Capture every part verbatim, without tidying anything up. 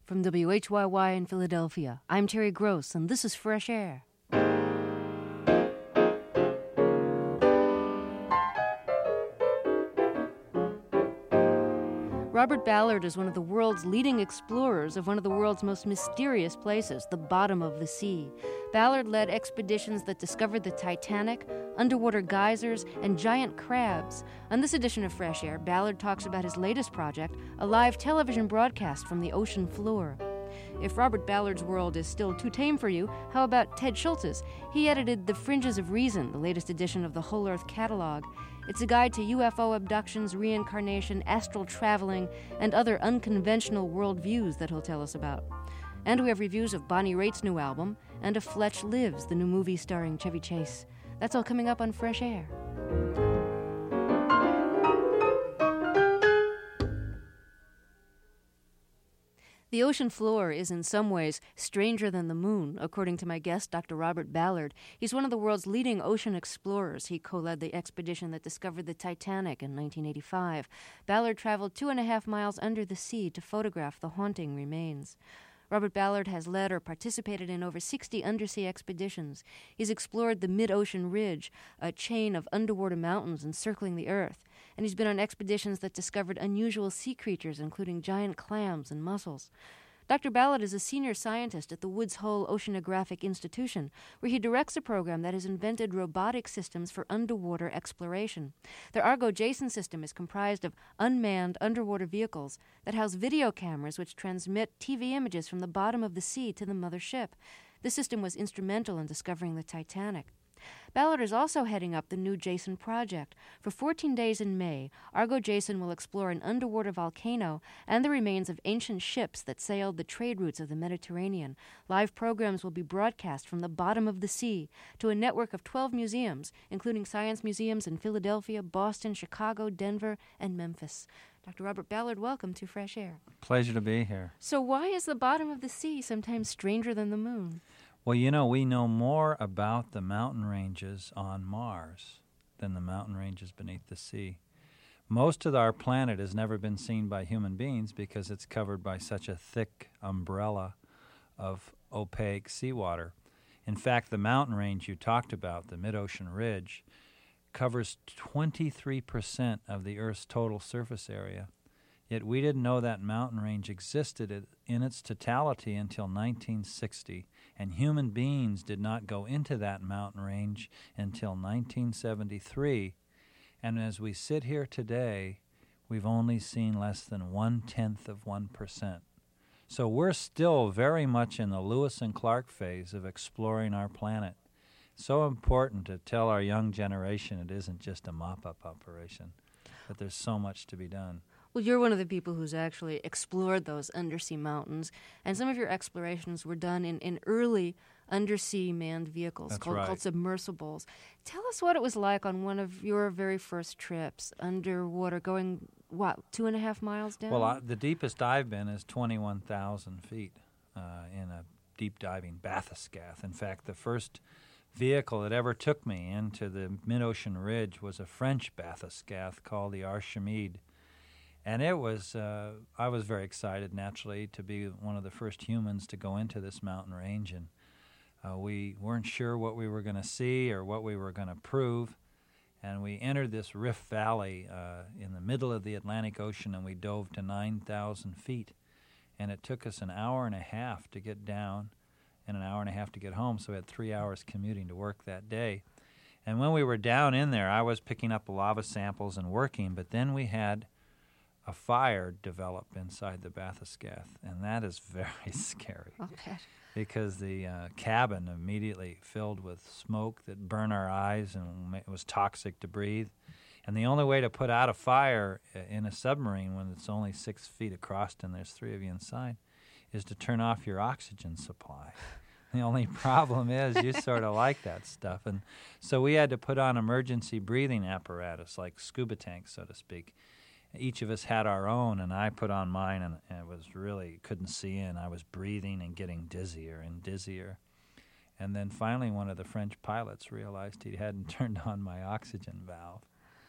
From W H Y Y in Philadelphia, I'm Terry Gross, and this is Fresh Air. Robert Ballard is one of the world's leading explorers of one of the world's most mysterious places, the bottom of the sea. Ballard led expeditions that discovered the Titanic, underwater geysers, and giant crabs. On this edition of Fresh Air, Ballard talks about his latest project, a live television broadcast from the ocean floor. If Robert Ballard's world is still too tame for you, how about Ted Schultz's? He edited The Fringes of Reason, the latest edition of the Whole Earth Catalog. It's a guide to U F O abductions, reincarnation, astral traveling, and other unconventional worldviews that he'll tell us about. And we have reviews of Bonnie Raitt's new album and of Fletch Lives, the new movie starring Chevy Chase. That's all coming up on Fresh Air. The ocean floor is in some ways stranger than the moon, according to my guest, Doctor Robert Ballard. He's one of the world's leading ocean explorers. He co-led the expedition that discovered the Titanic in nineteen eighty-five. Ballard traveled two and a half miles under the sea to photograph the haunting remains. Robert Ballard has led or participated in over sixty undersea expeditions. He's explored the mid-ocean ridge, a chain of underwater mountains encircling the Earth, and he's been on expeditions that discovered unusual sea creatures, including giant clams and mussels. Doctor Ballard is a senior scientist at the Woods Hole Oceanographic Institution, where he directs a program that has invented robotic systems for underwater exploration. Their Argo Jason system is comprised of unmanned underwater vehicles that house video cameras which transmit T V images from the bottom of the sea to the mother ship. This system was instrumental in discovering the Titanic. Ballard is also heading up the new Jason project. For fourteen days in May, Argo Jason will explore an underwater volcano and the remains of ancient ships that sailed the trade routes of the Mediterranean. Live programs will be broadcast from the bottom of the sea to a network of twelve museums, including science museums in Philadelphia, Boston, Chicago, Denver, and Memphis. Doctor Robert Ballard, welcome to Fresh Air. Pleasure to be here. So why is the bottom of the sea sometimes stranger than the moon? Well, you know, we know more about the mountain ranges on Mars than the mountain ranges beneath the sea. Most of our planet has never been seen by human beings because it's covered by such a thick umbrella of opaque seawater. In fact, the mountain range you talked about, the mid-ocean ridge, covers twenty-three percent of the Earth's total surface area. Yet we didn't know that mountain range existed in its totality until nineteen sixty, and human beings did not go into that mountain range until nineteen seventy-three. And as we sit here today, we've only seen less than one-tenth of one percent. So we're still very much in the Lewis and Clark phase of exploring our planet. So important to tell our young generation it isn't just a mop-up operation, that there's so much to be done. Well, you're one of the people who's actually explored those undersea mountains, and some of your explorations were done in, in early undersea manned vehicles That's called, right. called submersibles. Tell us what it was like on one of your very first trips underwater, going, what, two and a half miles down? Well, I, the deepest I've been is twenty-one thousand feet uh, in a deep diving bathyscaphe. In fact, the first vehicle that ever took me into the mid-ocean ridge was a French bathyscaphe called the Archimede. And it was, uh, I was very excited, naturally, to be one of the first humans to go into this mountain range. And uh, we weren't sure what we were going to see or what we were going to prove. And we entered this Rift Valley uh, in the middle of the Atlantic Ocean, and we dove to nine thousand feet. And it took us an hour and a half to get down and an hour and a half to get home, so we had three hours commuting to work that day. And when we were down in there, I was picking up lava samples and working, but then we had a fire develop inside the bathyscaphe, and that is very scary. Okay. Because the uh, cabin immediately filled with smoke that burned our eyes and it was toxic to breathe. And the only way to put out a fire in a submarine when it's only six feet across and there's three of you inside is to turn off your oxygen supply. The only problem is you sort of like that stuff. And so we had to put on emergency breathing apparatus, like scuba tanks, so to speak. Each of us had our own, and I put on mine, and, and it was really, couldn't see, and I was breathing and getting dizzier and dizzier. And then finally one of the French pilots realized he hadn't turned on my oxygen valve.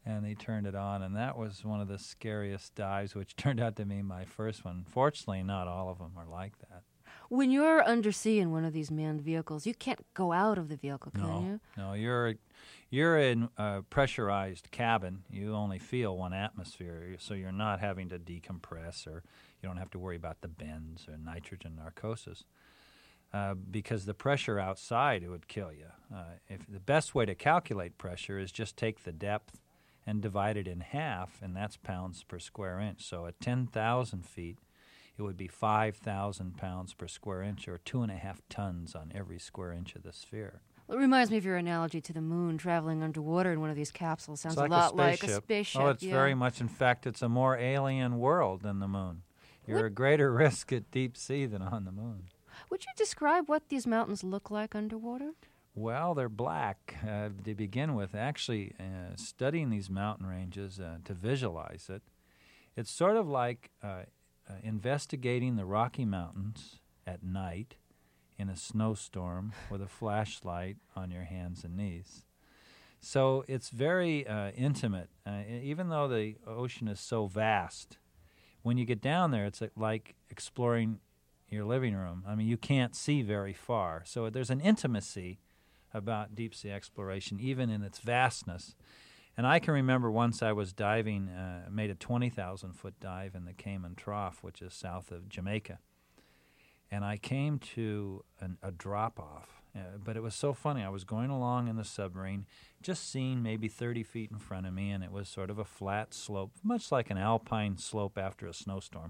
and they turned it on, and that was one of the scariest dives, which turned out to be my first one. Fortunately, not all of them are like that. When you're undersea in one of these manned vehicles, you can't go out of the vehicle, can no, you? No, you're you're in a pressurized cabin. You only feel one atmosphere, so you're not having to decompress, or you don't have to worry about the bends or nitrogen narcosis. Uh, because the pressure outside, it would kill you. Uh, if the best way to calculate pressure is just take the depth and divide it in half, and that's pounds per square inch. So at ten thousand feet, it would be five thousand pounds per square inch, or two and a half tons on every square inch of the sphere. Well, it reminds me of your analogy to the moon. Traveling underwater in one of these capsules sounds It's like a lot a like a spaceship. Oh, it's yeah. very much. In fact, it's a more alien world than the moon. You're What? a greater risk at deep sea than on the moon. Would you describe what these mountains look like underwater? Well, they're black uh, to begin with. Actually, uh, studying these mountain ranges uh, to visualize it, it's sort of like uh, uh, investigating the Rocky Mountains at night in a snowstorm with a flashlight on your hands and knees. So it's very uh, intimate. Uh, even though the ocean is so vast, when you get down there, it's like exploring your living room. I mean, you can't see very far. So there's an intimacy about deep-sea exploration, even in its vastness. And I can remember once I was diving, uh, made a twenty thousand foot dive in the Cayman Trough, which is south of Jamaica. And I came to an, a drop-off. Uh, but it was so funny. I was going along in the submarine, just seeing maybe thirty feet in front of me, and it was sort of a flat slope, much like an alpine slope after a snowstorm.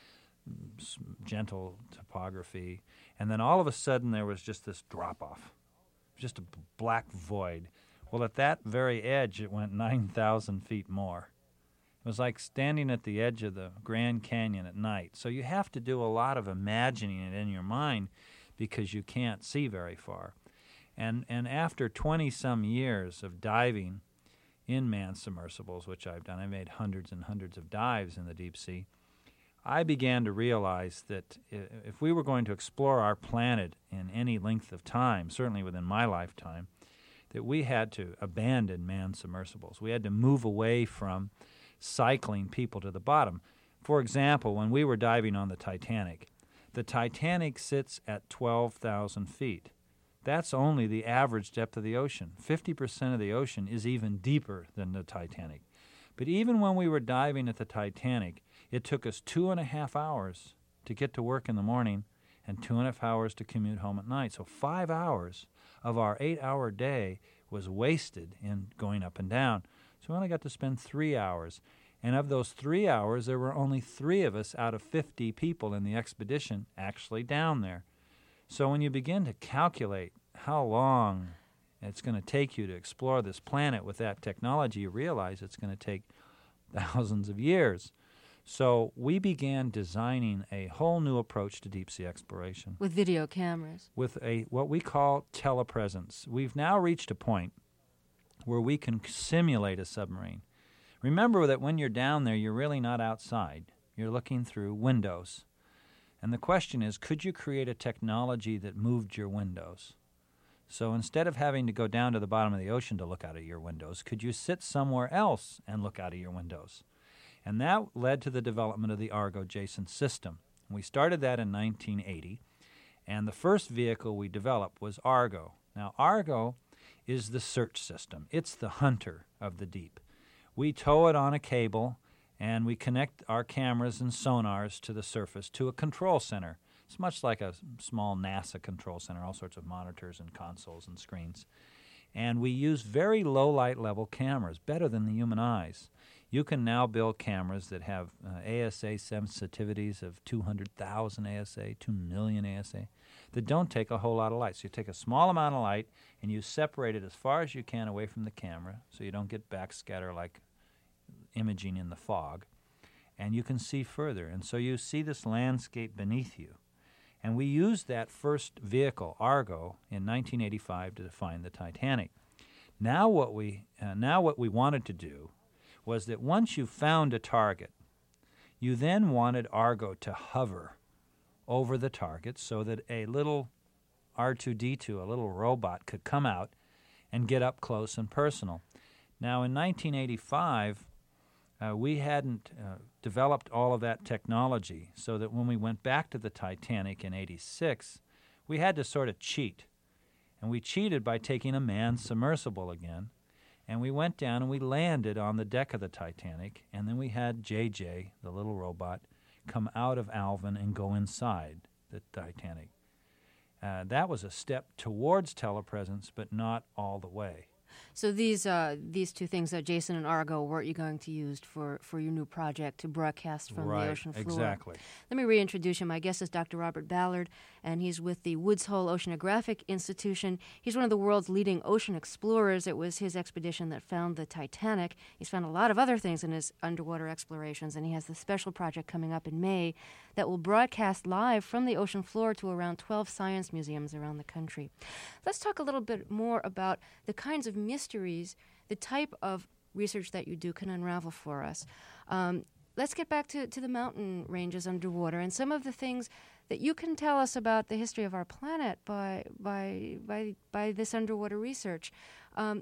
Gentle topography, and then all of a sudden there was just this drop-off, just a b- black void. Well, at that very edge, it went nine thousand feet more. It was like standing at the edge of the Grand Canyon at night. So you have to do a lot of imagining it in your mind because you can't see very far. And and after twenty-some years of diving in manned submersibles, which I've done, I made hundreds and hundreds of dives in the deep sea, I began to realize that if we were going to explore our planet in any length of time, certainly within my lifetime, that we had to abandon manned submersibles. We had to move away from cycling people to the bottom. For example, when we were diving on the Titanic, the Titanic sits at twelve thousand feet. That's only the average depth of the ocean. fifty percent of the ocean is even deeper than the Titanic. But even when we were diving at the Titanic, it took us two and a half hours to get to work in the morning and two and a half hours to commute home at night. So five hours of our eight-hour day was wasted in going up and down. So we only got to spend three hours. And of those three hours, there were only three of us out of fifty people in the expedition actually down there. So when you begin to calculate how long it's going to take you to explore this planet with that technology, you realize it's going to take thousands of years. So we began designing a whole new approach to deep-sea exploration. With video cameras. With a what we call telepresence. We've now reached a point where we can simulate a submarine. Remember that when you're down there, you're really not outside. You're looking through windows. And the question is, could you create a technology that moved your windows? So instead of having to go down to the bottom of the ocean to look out of your windows, could you sit somewhere else and look out of your windows? And that led to the development of the Argo Jason system. We started that in nineteen eighty, and the first vehicle we developed was Argo. Now, Argo is the search system. It's the hunter of the deep. We tow it on a cable, and we connect our cameras and sonars to the surface to a control center. It's much like a small NASA control center, all sorts of monitors and consoles and screens. And we use very low light level cameras, better than the human eyes. You can now build cameras that have uh, A S A sensitivities of two hundred thousand A S A, two million A S A, that don't take a whole lot of light. So you take a small amount of light and you separate it as far as you can away from the camera so you don't get backscatter like imaging in the fog, and you can see further. And so you see this landscape beneath you. And we used that first vehicle, Argo, in nineteen eighty-five to find the Titanic. Now what we uh, now what we wanted to do was that once you found a target, you then wanted Argo to hover over the target so that a little R two D two, a little robot, could come out and get up close and personal. Now, in nineteen eighty-five, uh, we hadn't uh, developed all of that technology, so that when we went back to the Titanic in eighty-six, we had to sort of cheat. And we cheated by taking a manned submersible again, and we went down and we landed on the deck of the Titanic, and then we had J J, the little robot, come out of Alvin and go inside the Titanic. Uh, that was a step towards telepresence, but not all the way. So these uh, these two things, uh, Jason and Argo, weren't you going to use for, for your new project to broadcast from right, the ocean floor? Exactly. Let me reintroduce him. My guest is Doctor Robert Ballard, and he's with the Woods Hole Oceanographic Institution. He's one of the world's leading ocean explorers. It was his expedition that found the Titanic. He's found a lot of other things in his underwater explorations, and he has this special project coming up in May that will broadcast live from the ocean floor to around twelve science museums around the country. Let's talk a little bit more about the kinds of mysteries, the type of research that you do can unravel for us. Um, let's get back to, to the mountain ranges underwater and some of the things that you can tell us about the history of our planet by by by, by this underwater research. Um,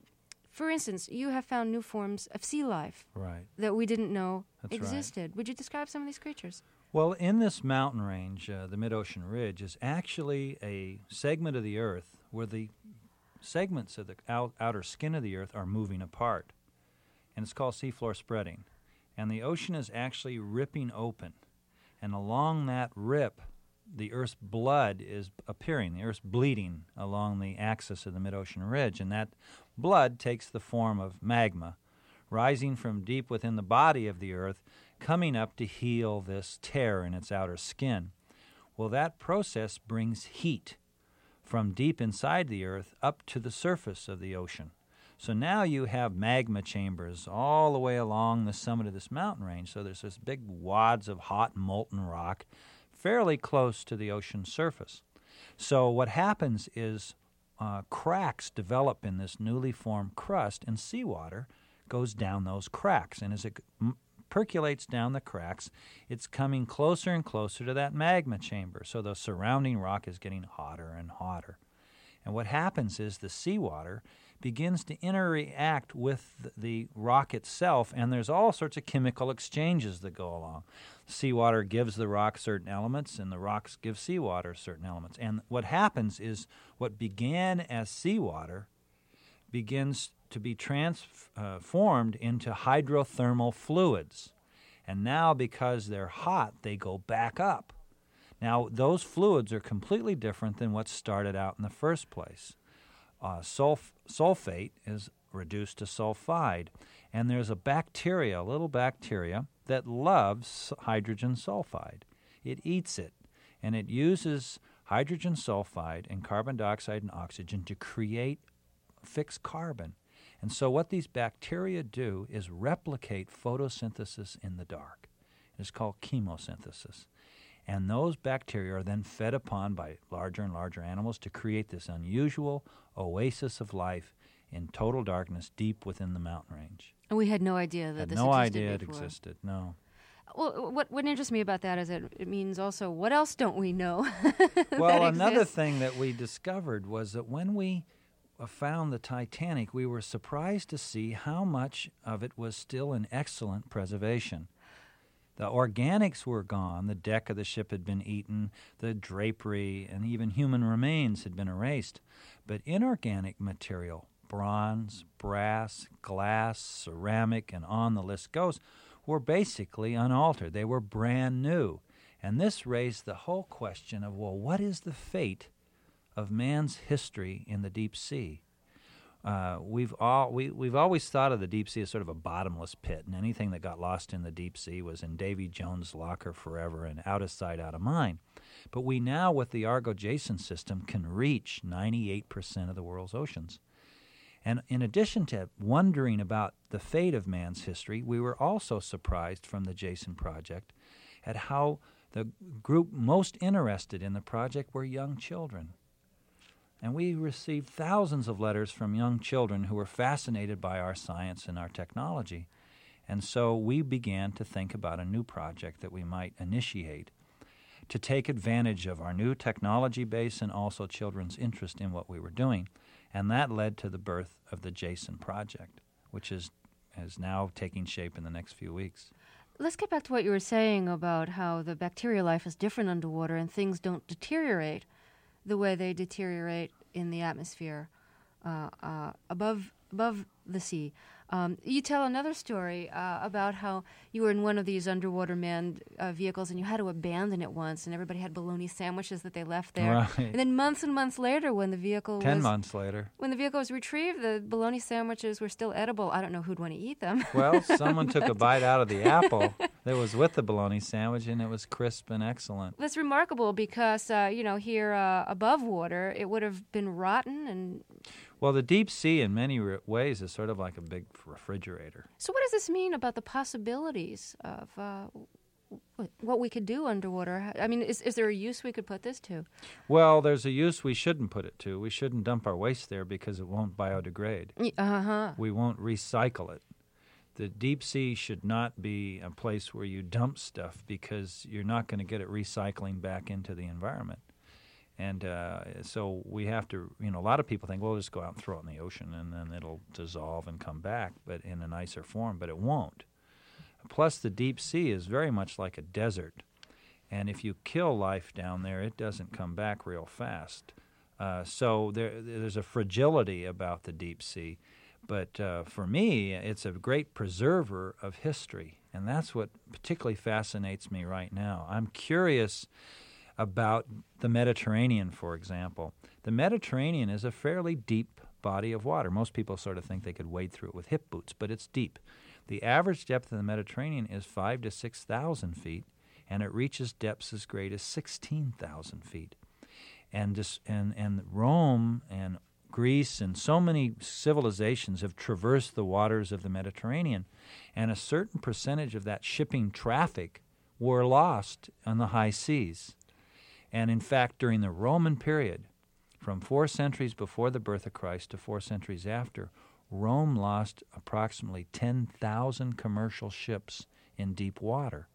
for instance, you have found new forms of sea life right. that we didn't know That's existed. Right. Would you describe some of these creatures? Well, in this mountain range, uh, the mid-ocean ridge is actually a segment of the Earth where the segments of the out, outer skin of the Earth are moving apart, and it's called seafloor spreading. And the ocean is actually ripping open, and along that rip, the Earth's blood is appearing. The Earth's bleeding along the axis of the mid-ocean ridge, and that blood takes the form of magma, rising from deep within the body of the Earth, coming up to heal this tear in its outer skin. Well, that process brings heat from deep inside the Earth up to the surface of the ocean. So now you have magma chambers all the way along the summit of this mountain range. So there's this big wads of hot molten rock fairly close to the ocean surface. So what happens is uh, cracks develop in this newly formed crust, and seawater goes down those cracks. And as it m- percolates down the cracks, it's coming closer and closer to that magma chamber. So the surrounding rock is getting hotter and hotter. And what happens is the seawater begins to interact with the rock itself, and there's all sorts of chemical exchanges that go along. Seawater gives the rock certain elements, and the rocks give seawater certain elements. And what happens is what began as seawater begins to be transformed into hydrothermal fluids. And now, because they're hot, they go back up. Now, those fluids are completely different than what started out in the first place. Uh, sulf- sulfate is reduced to sulfide, and there's a bacteria, a little bacteria, that loves hydrogen sulfide. It eats it, and it uses hydrogen sulfide and carbon dioxide and oxygen to create fixed carbon. And so what these bacteria do is replicate photosynthesis in the dark. It's called chemosynthesis. And those bacteria are then fed upon by larger and larger animals to create this unusual oasis of life in total darkness deep within the mountain range. And we had no idea that had this no existed idea before. it existed, no. Well, what what interests me about that is that it means also, what else don't we know? Well, that another exists? thing that we discovered was that when we uh, found the Titanic, we were surprised to see how much of it was still in excellent preservation. The organics were gone. The deck of the ship had been eaten. The drapery and even human remains had been erased. But inorganic material, bronze, brass, glass, ceramic, and on the list goes, were basically unaltered. They were brand new. And this raised the whole question of, well, what is the fate of man's history in the deep sea? Uh, we've all we we've always thought of the deep sea as sort of a bottomless pit, and anything that got lost in the deep sea was in Davy Jones' locker forever and out of sight, out of mind. But we now, with the Argo Jason system, can reach ninety-eight percent of the world's oceans. And in addition to wondering about the fate of man's history, we were also surprised from the Jason project at how the group most interested in the project were young children. And we received thousands of letters from young children who were fascinated by our science and our technology. And so we began to think about a new project that we might initiate to take advantage of our new technology base and also children's interest in what we were doing. And that led to the birth of the Jason Project, which is is now taking shape in the next few weeks. Let's get back to what you were saying about how the bacterial life is different underwater and things don't deteriorate the way they deteriorate in the atmosphere uh, uh, above above the sea. Um, you tell another story uh, about how you were in one of these underwater manned uh, vehicles and you had to abandon it once, and everybody had bologna sandwiches that they left there. Right. And then months and months later, when the vehicle Ten was months later. when the vehicle was retrieved, the bologna sandwiches were still edible. I don't know who'd want to eat them. Well, someone took a bite out of the apple that was with the bologna sandwich, and it was crisp and excellent. That's remarkable because, uh, you know, here uh, above water, it would have been rotten. And Well, the deep sea in many re- ways is sort of like a big refrigerator. so what does this mean about the possibilities of uh, w- what we could do underwater? I mean, is, is there a use we could put this to? Well, there's a use we shouldn't put it to. We shouldn't dump our waste there because it won't biodegrade. Y- Uh-huh. We won't recycle it. The deep sea should not be a place where you dump stuff because you're not going to get it recycling back into the environment. And uh, so we have to, you know, a lot of people think, well, just go out and throw it in the ocean and then it'll dissolve and come back, but in a nicer form, but it won't. Plus, the deep sea is very much like a desert. And if you kill life down there, it doesn't come back real fast. Uh, so there, there's a fragility about the deep sea. But uh, for me, it's a great preserver of history. And that's what particularly fascinates me right now. I'm curious about the Mediterranean, for example. The Mediterranean is a fairly deep body of water. Most people sort of think they could wade through it with hip boots, but it's deep. The average depth of the Mediterranean is five to six thousand feet, and it reaches depths as great as sixteen thousand feet. And just, and and Rome and Greece and so many civilizations have traversed the waters of the Mediterranean, and a certain percentage of that shipping traffic were lost on the high seas. And in fact, during the Roman period, from four centuries before the birth of Christ to four centuries after, Rome lost approximately ten thousand commercial ships in deep water.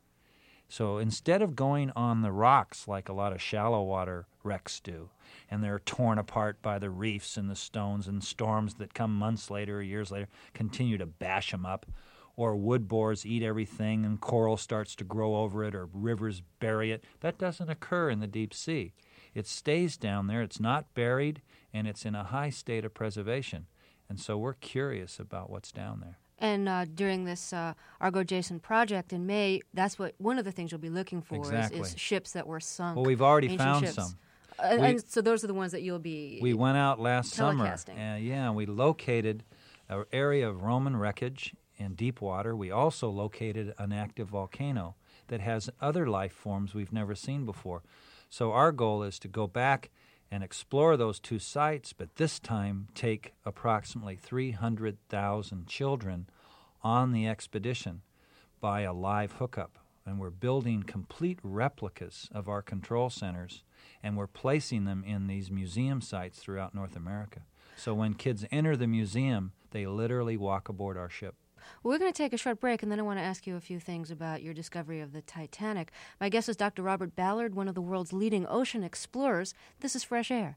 So instead of going on the rocks like a lot of shallow water wrecks do, and they're torn apart by the reefs and the stones and storms that come months later or years later, continue to bash them up, or wood boars eat everything and coral starts to grow over it, or rivers bury it. That doesn't occur in the deep sea. It stays down there, it's not buried, and it's in a high state of preservation. And so we're curious about what's down there. And uh, during this uh, Argo Jason project in May, that's what one of the things you'll be looking for Exactly. is, is ships that were sunk. Well, we've already ancient found ships. some. Uh, We- and so those are the ones that you'll be We went out last summer, telecasting. and yeah, and we located an area of Roman wreckage in deep water. We also located an active volcano that has other life forms we've never seen before. So our goal is to go back and explore those two sites, but this time take approximately three hundred thousand children on the expedition by a live hookup. And we're building complete replicas of our control centers, and we're placing them in these museum sites throughout North America. So when kids enter the museum, they literally walk aboard our ship. Well, we're going to take a short break, and then I want to ask you a few things about your discovery of the Titanic. My guest is Doctor Robert Ballard, one of the world's leading ocean explorers. This is Fresh Air.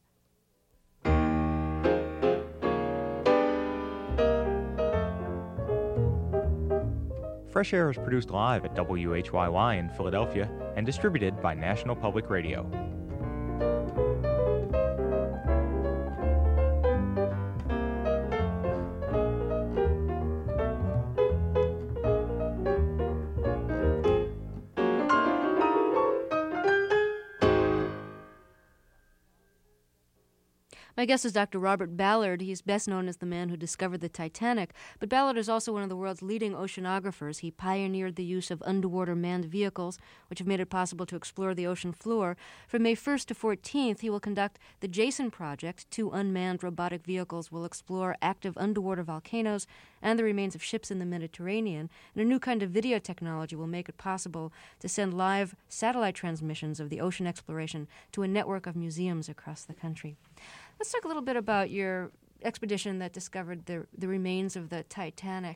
Fresh Air is produced live at W H Y Y in Philadelphia and distributed by National Public Radio. My guest is Doctor Robert Ballard. He's best known as the man who discovered the Titanic, but Ballard is also one of the world's leading oceanographers. He pioneered the use of underwater manned vehicles, which have made it possible to explore the ocean floor. From May first to fourteenth, he will conduct the Jason Project. Two unmanned robotic vehicles will explore active underwater volcanoes and the remains of ships in the Mediterranean. And a new kind of video technology will make it possible to send live satellite transmissions of the ocean exploration to a network of museums across the country. Let's talk a little bit about your expedition that discovered the the remains of the Titanic.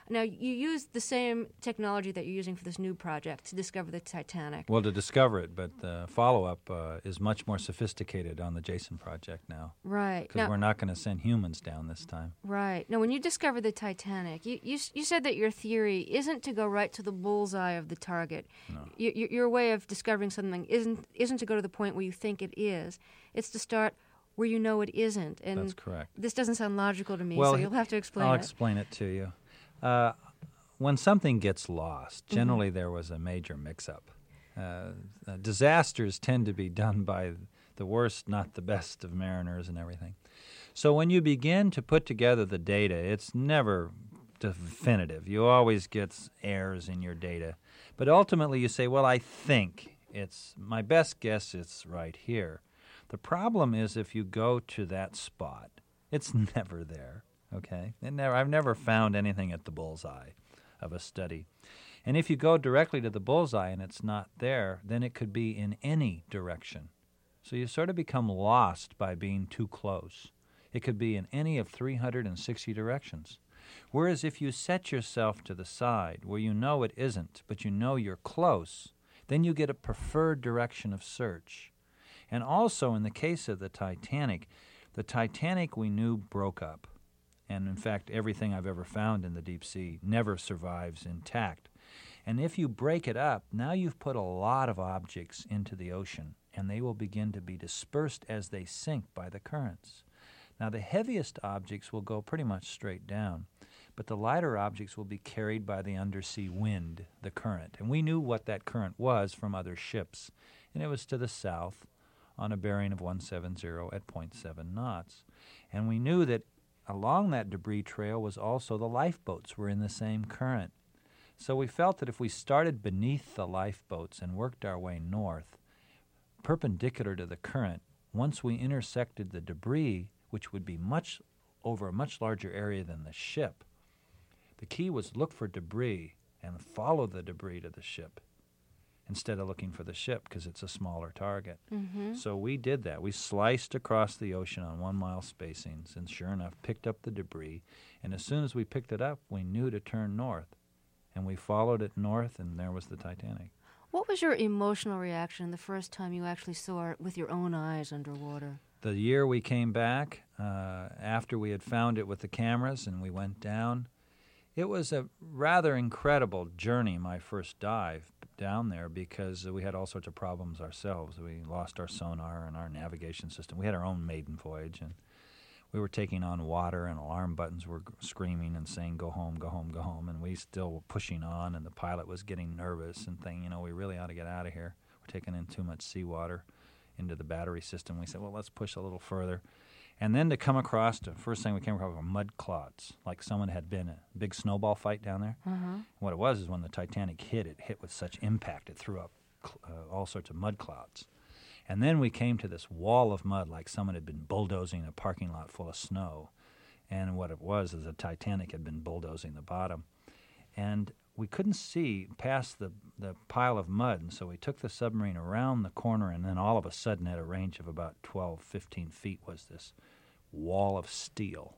Now, you used the same technology that you're using for this new project to discover the Titanic. Well, to discover it, but the follow-up uh, is much more sophisticated on the Jason project now. Right. Because we're not going to send humans down this time. Right. Now, when you discovered the Titanic, you, you you said that your theory isn't to go right to the bullseye of the target. No. Y- y- your way of discovering something isn't isn't to go to the point where you think it is. It's to start where you know it isn't. And that's correct. This doesn't sound logical to me, well, so you'll have to explain I'll it. I'll explain it to you. Uh, when something gets lost, generally mm-hmm. there was a major mix-up. Uh, uh, disasters tend to be done by the worst, not the best of mariners and everything. So when you begin to put together the data, it's never definitive. You always get errors in your data. But ultimately you say, well, I think it's, my best guess it's right here. The problem is if you go to that spot, it's never there. Okay, it never, I've never found anything at the bullseye of a study. And if you go directly to the bullseye and it's not there, then it could be in any direction. So you sort of become lost by being too close. It could be in any of three hundred sixty directions. Whereas if you set yourself to the side where you know it isn't, but you know you're close, then you get a preferred direction of search. And also in the case of the Titanic, the Titanic we knew broke up. And in fact, everything I've ever found in the deep sea never survives intact. And if you break it up, now you've put a lot of objects into the ocean, and they will begin to be dispersed as they sink by the currents. Now, the heaviest objects will go pretty much straight down, but the lighter objects will be carried by the undersea wind, the current. And we knew what that current was from other ships, and it was to the south on a bearing of one seventy at zero point seven knots. And we knew that along that debris trail was also the lifeboats were in the same current. So we felt that if we started beneath the lifeboats and worked our way north, perpendicular to the current, once we intersected the debris, which would be much over a much larger area than the ship, the key was look for debris and follow the debris to the ship instead of looking for the ship because it's a smaller target. Mm-hmm. So we did that. We sliced across the ocean on one-mile spacings and sure enough picked up the debris. And as soon as we picked it up, we knew to turn north. And we followed it north, and there was the Titanic. What was your emotional reaction the first time you actually saw it with your own eyes underwater? The year we came back, uh, after we had found it with the cameras and we went down, it was a rather incredible journey, my first dive down there, because we had all sorts of problems ourselves. We lost our sonar and our navigation system. We had our own maiden voyage, and we were taking on water, and alarm buttons were screaming and saying, go home, go home, go home, and we still were pushing on, and the pilot was getting nervous and thinking, you know, we really ought to get out of here. We're taking in too much seawater into the battery system. We said, well, let's push a little further. And then to come across, the first thing we came across were mud clots, like someone had been a big snowball fight down there. Uh-huh. What it was is when the Titanic hit, it hit with such impact, it threw up uh, all sorts of mud clouds. And then we came to this wall of mud, like someone had been bulldozing a parking lot full of snow. And what it was is the Titanic had been bulldozing the bottom. And we couldn't see past the, the pile of mud, and so we took the submarine around the corner, and then all of a sudden at a range of about twelve, fifteen feet was this wall of steel.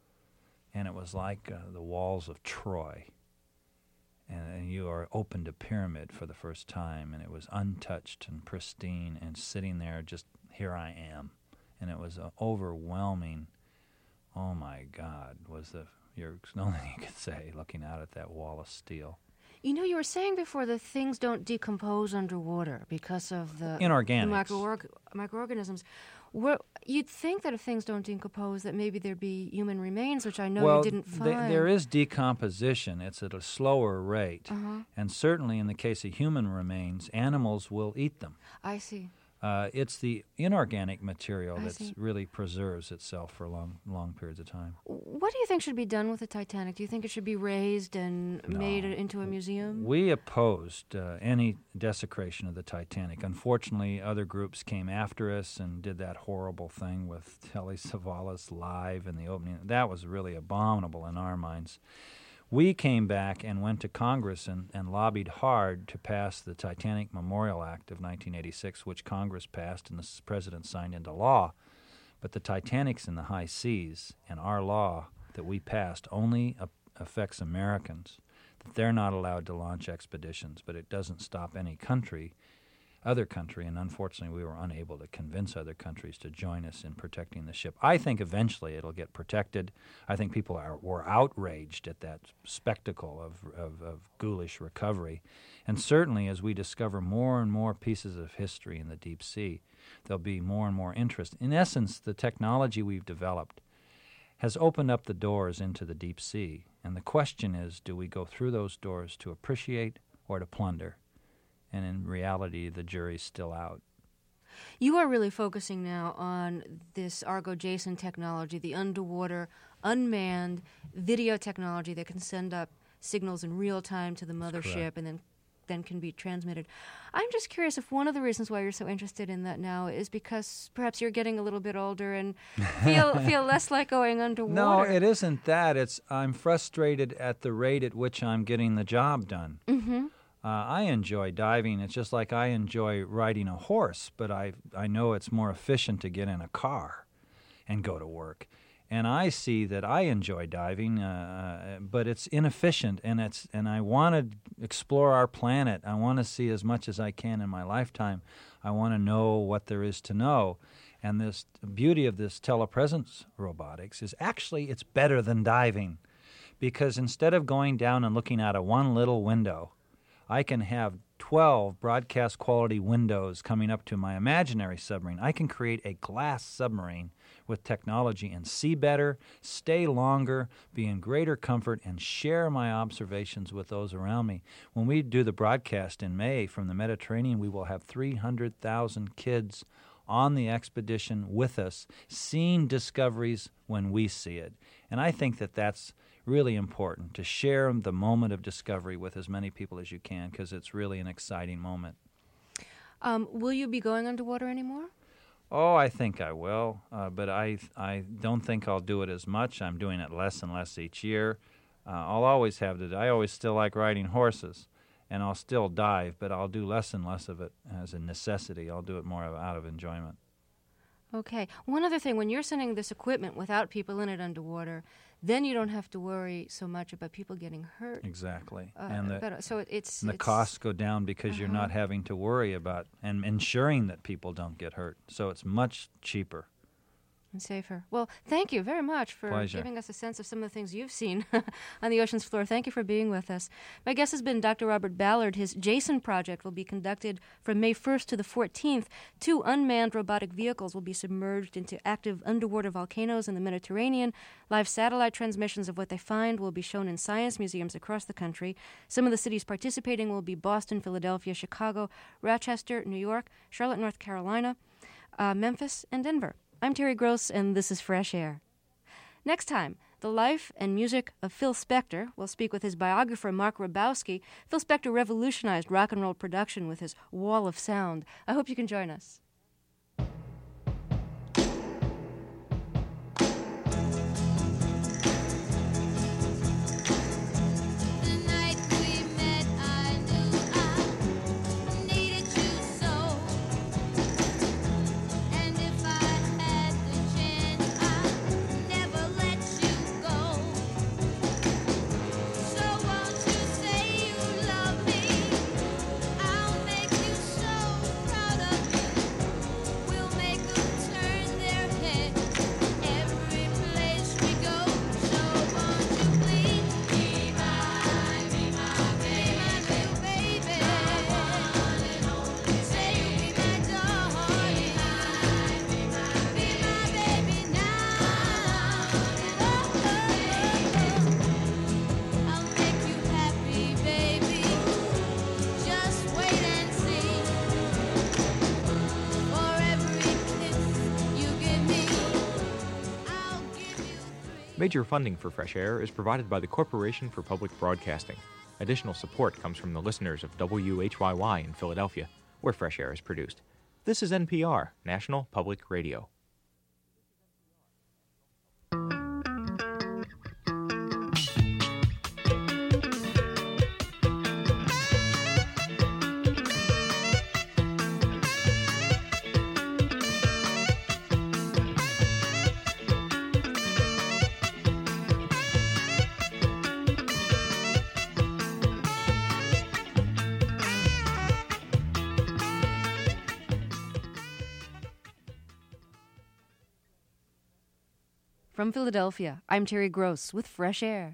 And it was like uh, the walls of Troy. And, and you are opened a pyramid for the first time, and it was untouched and pristine, and sitting there just, here I am. And it was an overwhelming, oh my God, was the your only thing you could say looking out at that wall of steel. You know, you were saying before that things don't decompose underwater because of the inorganics, the microorg- microorganisms. Where, you'd think that if things don't decompose, that maybe there'd be human remains, which I know well, you didn't find. Th- there is decomposition. It's at a slower rate. Uh-huh. And certainly in the case of human remains, animals will eat them. I see. Uh, it's the inorganic material I that see. really preserves itself for long, long periods of time. What do you think should be done with the Titanic? Do you think it should be raised and No. made into a museum? We opposed uh, any desecration of the Titanic. Unfortunately, other groups came after us and did that horrible thing with Telly Savalas live in the opening. That was really abominable in our minds. We came back and went to Congress and, and lobbied hard to pass the Titanic Memorial Act of nineteen eighty-six, which Congress passed and the President signed into law. But the Titanic's in the high seas, and our law that we passed only uh, affects Americans, that they're not allowed to launch expeditions, but it doesn't stop any country, other country, and unfortunately we were unable to convince other countries to join us in protecting the ship. I think eventually it'll get protected. I think people are were outraged at that spectacle of, of, of ghoulish recovery. And certainly as we discover more and more pieces of history in the deep sea, there'll be more and more interest. In essence, the technology we've developed has opened up the doors into the deep sea. And the question is, do we go through those doors to appreciate or to plunder? And in reality, the jury's still out. You are really focusing now on this Argo-Jason technology, the underwater, unmanned video technology that can send up signals in real time to the mothership and then then can be transmitted. I'm just curious if one of the reasons why you're so interested in that now is because perhaps you're getting a little bit older and feel feel less like going underwater. No, it isn't that. It's I'm frustrated at the rate at which I'm getting the job done. Mm-hmm. Uh, I enjoy diving. It's just like I enjoy riding a horse, but I I know it's more efficient to get in a car and go to work. And I see that I enjoy diving, uh, but it's inefficient, and it's and I want to explore our planet. I want to see as much as I can in my lifetime. I want to know what there is to know. And this the beauty of this telepresence robotics is actually it's better than diving, because instead of going down and looking out of one little window, I can have twelve broadcast quality windows coming up to my imaginary submarine. I can create a glass submarine with technology and see better, stay longer, be in greater comfort, and share my observations with those around me. When we do the broadcast in May from the Mediterranean, we will have three hundred thousand kids on the expedition with us, seeing discoveries when we see it. And I think that that's really important, to share the moment of discovery with as many people as you can, because it's really an exciting moment. Um, will you be going underwater anymore? Oh, I think I will, uh, but I I don't think I'll do it as much. I'm doing it less and less each year. Uh, I'll always have to. I always still like riding horses, and I'll still dive, but I'll do less and less of it as a necessity. I'll do it more out of enjoyment. Okay. One other thing, when you're sending this equipment without people in it underwater, then you don't have to worry so much about people getting hurt. Exactly. Uh, and the, but, so it, it's, and the it's, costs go down because uh-huh. you're not having to worry about and ensuring that people don't get hurt. So it's much cheaper. And safer. Well, thank you very much for Pleasure. giving us a sense of some of the things you've seen on the ocean's floor. Thank you for being with us. My guest has been Doctor Robert Ballard. His Jason project will be conducted from May first to the fourteenth. Two unmanned robotic vehicles will be submerged into active underwater volcanoes in the Mediterranean. Live satellite transmissions of what they find will be shown in science museums across the country. Some of the cities participating will be Boston, Philadelphia, Chicago, Rochester, New York, Charlotte, North Carolina, uh, Memphis, and Denver. I'm Terry Gross, and this is Fresh Air. Next time, the life and music of Phil Spector. We'll speak with his biographer, Mark Rabowski. Phil Spector revolutionized rock and roll production with his wall of sound. I hope you can join us. Major funding for Fresh Air is provided by the Corporation for Public Broadcasting. Additional support comes from the listeners of W H Y Y in Philadelphia, where Fresh Air is produced. This is N P R, National Public Radio. From Philadelphia, I'm Terry Gross with Fresh Air.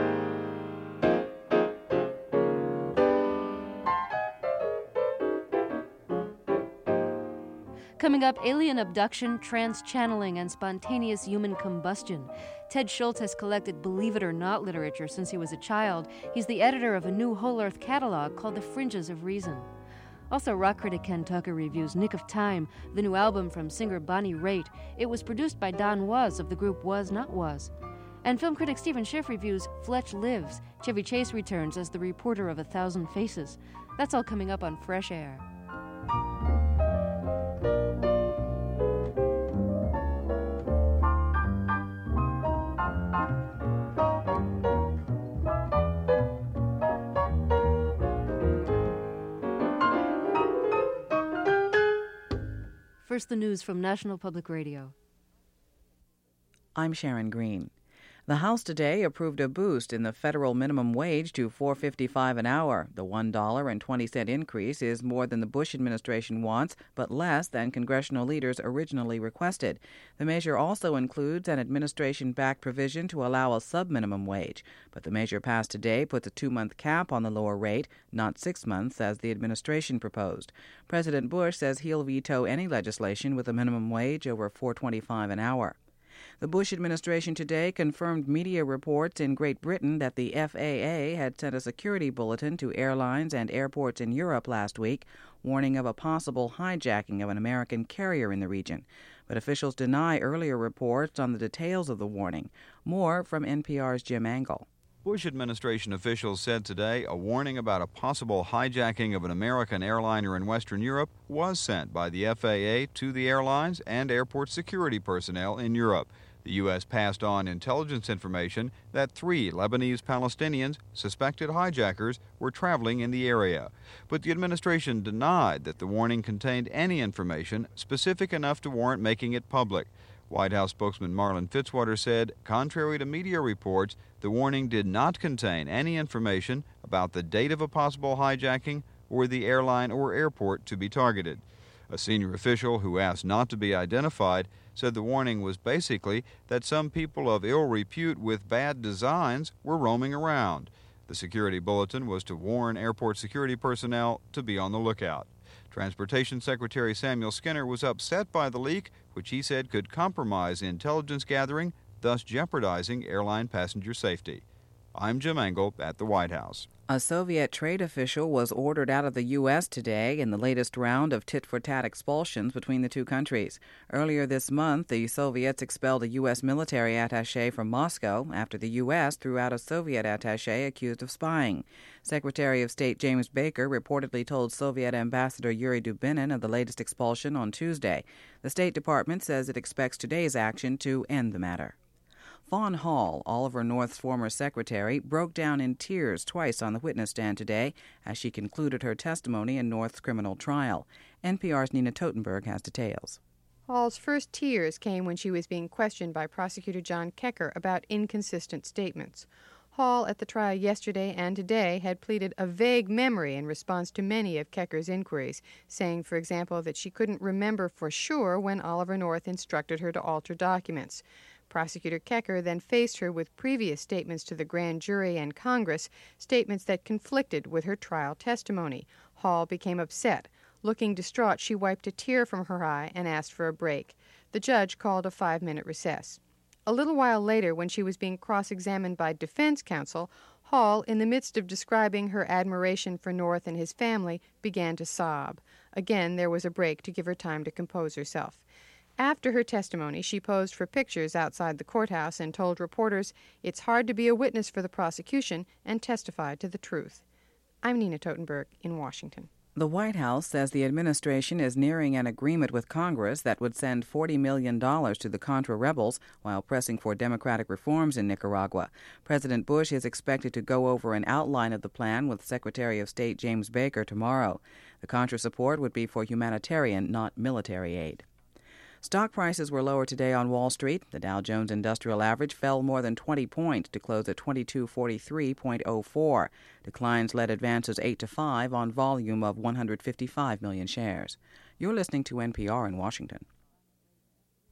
Coming up, alien abduction, trans-channeling, and spontaneous human combustion. Ted Schultz has collected Believe It or Not literature since he was a child. He's the editor of a new Whole Earth catalog called The Fringes of Reason. Also, rock critic Ken Tucker reviews Nick of Time, the new album from singer Bonnie Raitt. It was produced by Don Was of the group Was Not Was. And film critic Stephen Schiff reviews Fletch Lives. Chevy Chase returns as the reporter of A Thousand Faces. That's all coming up on Fresh Air. First, the news from National Public Radio. I'm Sharon Green. The House today approved a boost in the federal minimum wage to four dollars and fifty-five cents an hour. The one dollar and twenty cents increase is more than the Bush administration wants, but less than congressional leaders originally requested. The measure also includes an administration-backed provision to allow a sub-minimum wage, but the measure passed today puts a two-month cap on the lower rate, not six months as the administration proposed. President Bush says he'll veto any legislation with a minimum wage over four dollars and twenty-five cents an hour. The Bush administration today confirmed media reports in Great Britain that the F A A had sent a security bulletin to airlines and airports in Europe last week, warning of a possible hijacking of an American carrier in the region. But officials deny earlier reports on the details of the warning. More from N P R's Jim Angle. Bush administration officials said today a warning about a possible hijacking of an American airliner in Western Europe was sent by the F A A to the airlines and airport security personnel in Europe. The U S passed on intelligence information that three Lebanese Palestinians, suspected hijackers, were traveling in the area. But the administration denied that the warning contained any information specific enough to warrant making it public. White House spokesman Marlin Fitzwater said, contrary to media reports, the warning did not contain any information about the date of a possible hijacking or the airline or airport to be targeted. A senior official who asked not to be identified said the warning was basically that some people of ill repute with bad designs were roaming around. The security bulletin was to warn airport security personnel to be on the lookout. Transportation Secretary Samuel Skinner was upset by the leak, which he said could compromise intelligence gathering, thus jeopardizing airline passenger safety. I'm Jim Angle at the White House. A Soviet trade official was ordered out of the U S today in the latest round of tit-for-tat expulsions between the two countries. Earlier this month, the Soviets expelled a U S military attaché from Moscow after the U S threw out a Soviet attaché accused of spying. Secretary of State James Baker reportedly told Soviet Ambassador Yuri Dubinin of the latest expulsion on Tuesday. The State Department says it expects today's action to end the matter. Fawn Hall, Oliver North's former secretary, broke down in tears twice on the witness stand today as she concluded her testimony in North's criminal trial. N P R's Nina Totenberg has details. Hall's first tears came when she was being questioned by prosecutor John Kecker about inconsistent statements. Hall, at the trial yesterday and today, had pleaded a vague memory in response to many of Kecker's inquiries, saying, for example, that she couldn't remember for sure when Oliver North instructed her to alter documents. Prosecutor Kecker then faced her with previous statements to the grand jury and Congress, statements that conflicted with her trial testimony. Hall became upset. Looking distraught, she wiped a tear from her eye and asked for a break. The judge called a five-minute recess. A little while later, when she was being cross-examined by defense counsel, Hall, in the midst of describing her admiration for North and his family, began to sob. Again, there was a break to give her time to compose herself. After her testimony, she posed for pictures outside the courthouse and told reporters it's hard to be a witness for the prosecution and testify to the truth. I'm Nina Totenberg in Washington. The White House says the administration is nearing an agreement with Congress that would send forty million dollars to the Contra rebels while pressing for democratic reforms in Nicaragua. President Bush is expected to go over an outline of the plan with Secretary of State James Baker tomorrow. The Contra support would be for humanitarian, not military aid. Stock prices were lower today on Wall Street. The Dow Jones Industrial Average fell more than twenty points to close at twenty-two forty-three point oh four. Declines led advances eight to five on volume of one hundred fifty-five million shares. You're listening to N P R in Washington.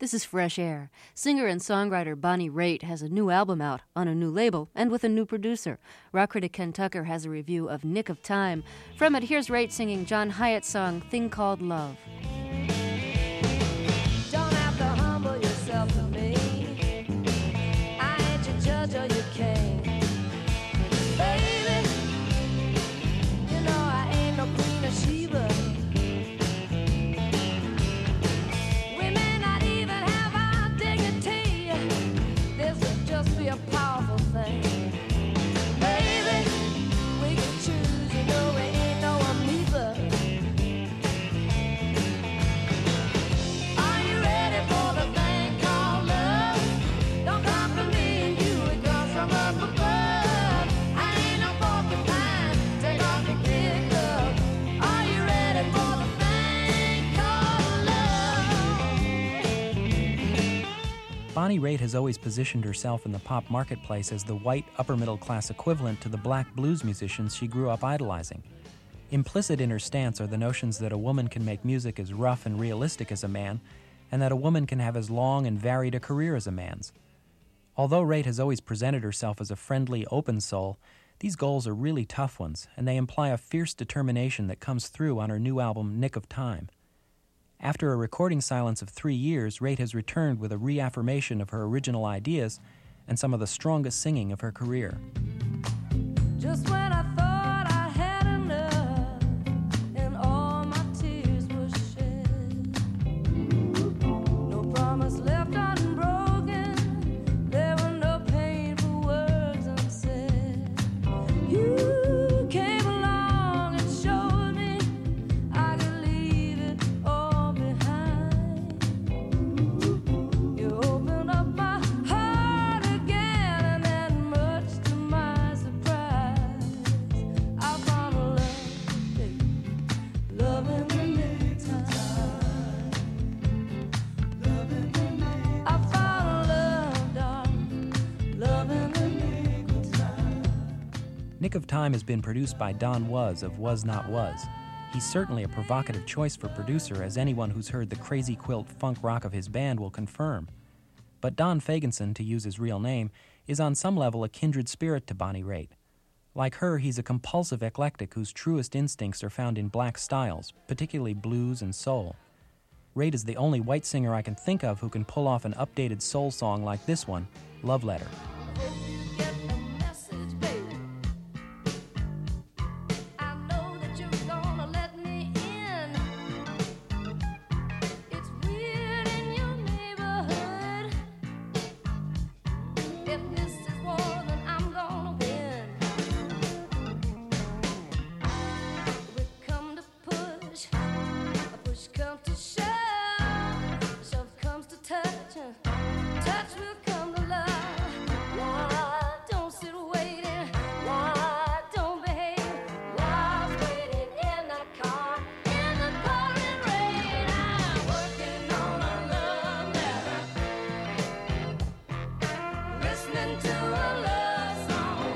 This is Fresh Air. Singer and songwriter Bonnie Raitt has a new album out on a new label and with a new producer. Rock critic Ken Tucker has a review of Nick of Time. From it, here's Raitt singing John Hiatt's song Thing Called Love. Don't have to humble yourself to me. I ain't your judge or your king. Baby, you know I ain't no Queen of Sheba. A powerful thing. Baby, we can choose, you know we ain't no amoeba. Are you ready for the thing called love? Don't come from me and you, it comes from up above. I ain't no porcupine, take off your big glove. Are you ready for the thing called love? Bonnie Raitt has always positioned herself in the pop marketplace as the white, upper-middle-class equivalent to the black blues musicians she grew up idolizing. Implicit in her stance are the notions that a woman can make music as rough and realistic as a man, and that a woman can have as long and varied a career as a man's. Although Raitt has always presented herself as a friendly, open soul, these goals are really tough ones, and they imply a fierce determination that comes through on her new album, Nick of Time. After a recording silence of three years, Raitt has returned with a reaffirmation of her original ideas and some of the strongest singing of her career. Just when I thought I had enough and all my tears were shed, no promise left unbroken, there were no painful words unsaid. You came along and showed me I could leave it all behind. You opened up my heart again, and then much to my surprise, I found a love, baby, love in the nick of time. I found a love, darling, love in the nick of time. Nick of Time has been produced by Don Was of Was Not Was. He's certainly a provocative choice for producer, as anyone who's heard the crazy quilt funk rock of his band will confirm. But Don Fagenson, to use his real name, is on some level a kindred spirit to Bonnie Raitt. Like her, he's a compulsive eclectic whose truest instincts are found in black styles, particularly blues and soul. Raitt is the only white singer I can think of who can pull off an updated soul song like this one, Love Letter. Hope you get the message, baby. I know that you're gonna let me in. It's weird in your neighborhood. If this is war, then I'm gonna win. We've come to push, a push comes to shove, shove comes to touch, and touch will come to love. Why don't sit waiting? Why don't behave? Why waiting in that car in the pouring rain? I'm working on a love letter, listening to a love song,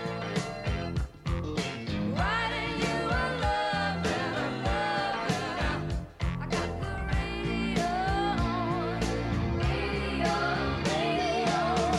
writing you a love letter, love letter. I got the radio on, radio, radio.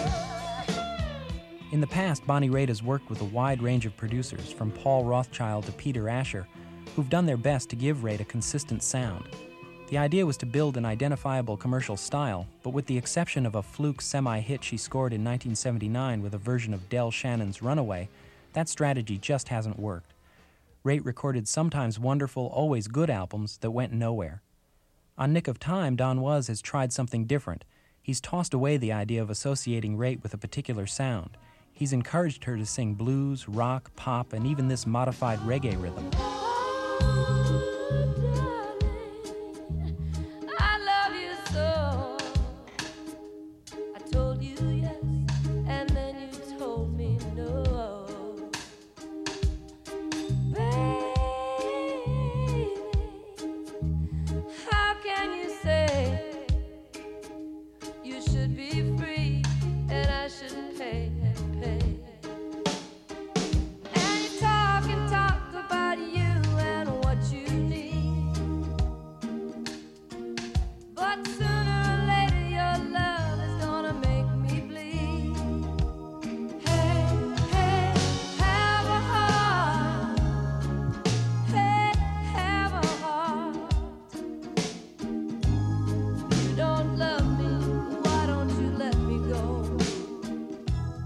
In the past, Bonnie Raitt has worked with a wide range of producers, from Paul Rothchild to Peter Asher, who've done their best to give Raitt a consistent sound. The idea was to build an identifiable commercial style, but with the exception of a fluke semi-hit she scored in nineteen seventy-nine with a version of Del Shannon's Runaway, that strategy just hasn't worked. Raitt recorded sometimes wonderful, always good albums that went nowhere. On Nick of Time, Don Was has tried something different. He's tossed away the idea of associating Raitt with a particular sound. He's encouraged her to sing blues, rock, pop, and even this modified reggae rhythm. I love you so. I told you yes, and then you told me no. Baby, how can you say you should be free and I should pay and pay? And you talk and talk about you and what you need.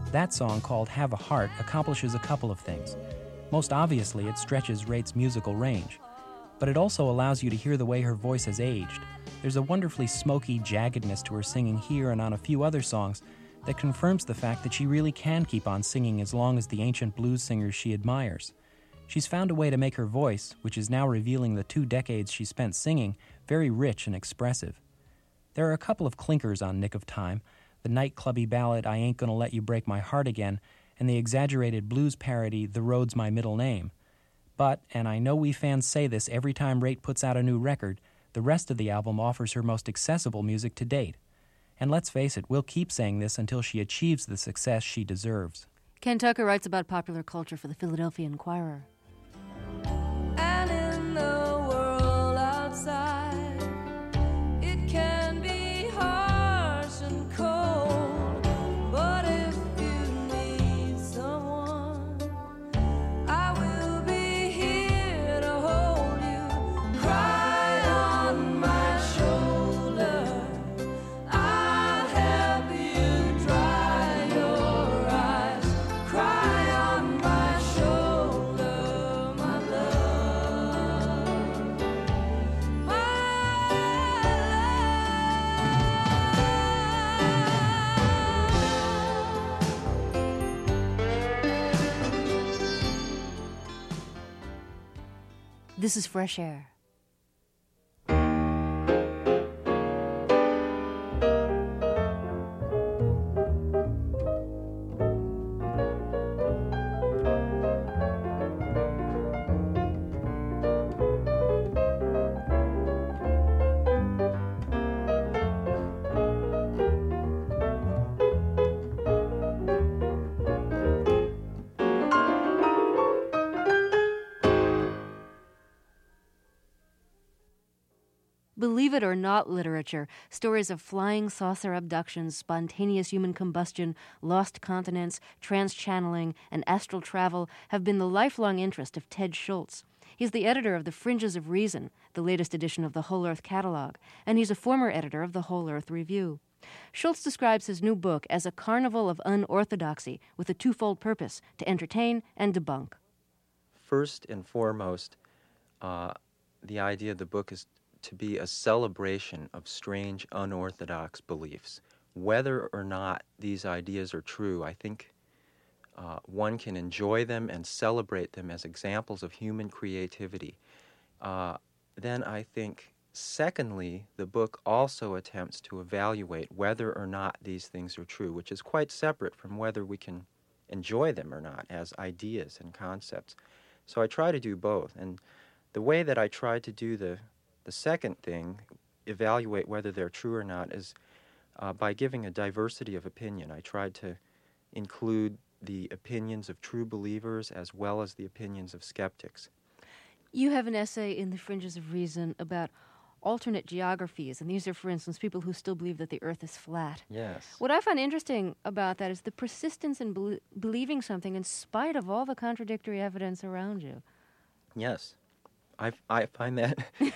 That song, called Have a Heart, accomplishes a couple of things. Most obviously, it stretches Rate's musical range, but it also allows you to hear the way her voice has aged. There's a wonderfully smoky jaggedness to her singing here and on a few other songs that confirms the fact that she really can keep on singing as long as the ancient blues singers she admires. She's found a way to make her voice, which is now revealing the two decades she spent singing, very rich and expressive. There are a couple of clinkers on Nick of Time, the nightclubby ballad I Ain't Gonna Let You Break My Heart Again, and the exaggerated blues parody The Road's My Middle Name. But, and I know we fans say this every time Rate puts out a new record, the rest of the album offers her most accessible music to date. And let's face it, we'll keep saying this until she achieves the success she deserves. Ken Tucker writes about popular culture for the Philadelphia Inquirer. And in the world outside, it can be harsh and cold. But if you need someone, I will be here to hold you. Cry on my shoulder. I'll help you dry your eyes. Cry on my shoulder, my love. My This is Fresh Air. Believe it or not literature, stories of flying saucer abductions, spontaneous human combustion, lost continents, trans-channeling, and astral travel have been the lifelong interest of Ted Schultz. He's the editor of The Fringes of Reason, the latest edition of the Whole Earth Catalog, and he's a former editor of the Whole Earth Review. Schultz describes his new book as a carnival of unorthodoxy with a twofold purpose, to entertain and debunk. First and foremost, uh, the idea of the book is to be a celebration of strange, unorthodox beliefs. Whether or not these ideas are true, I think uh, one can enjoy them and celebrate them as examples of human creativity. Uh, then I think, secondly, the book also attempts to evaluate whether or not these things are true, which is quite separate from whether we can enjoy them or not as ideas and concepts. So I try to do both. And the way that I try to do the The second thing, evaluate whether they're true or not, is uh, by giving a diversity of opinion. I tried to include the opinions of true believers as well as the opinions of skeptics. You have an essay in The Fringes of Reason about alternate geographies, and these are, for instance, people who still believe that the Earth is flat. Yes. What I find interesting about that is the persistence in bel- believing something in spite of all the contradictory evidence around you. Yes. I, I find that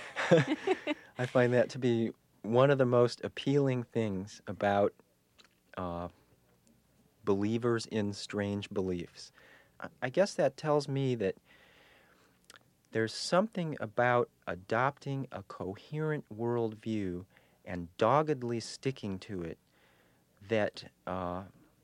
I find that to be one of the most appealing things about uh, believers in strange beliefs. I, I guess that tells me that there's something about adopting a coherent worldview and doggedly sticking to it that uh,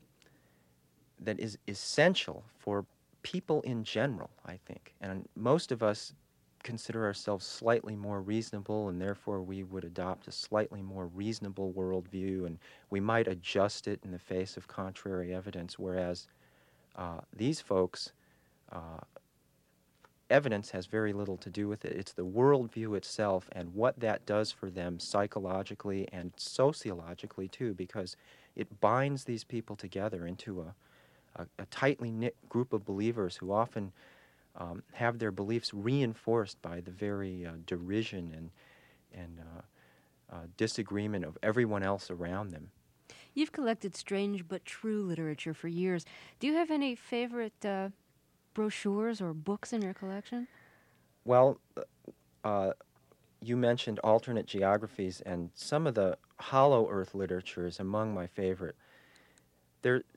that is essential for people in general, I think. And most of us consider ourselves slightly more reasonable, and therefore we would adopt a slightly more reasonable worldview, and we might adjust it in the face of contrary evidence, whereas uh, these folks, uh, evidence has very little to do with it. It's the worldview itself and what that does for them psychologically and sociologically, too, because it binds these people together into a, a, a tightly knit group of believers who often Um, have their beliefs reinforced by the very uh, derision and and uh, uh, disagreement of everyone else around them. You've collected strange but true literature for years. Do you have any favorite uh, brochures or books in your collection? Well, uh, you mentioned alternate geographies, and some of the Hollow Earth literature is among my favorite. There,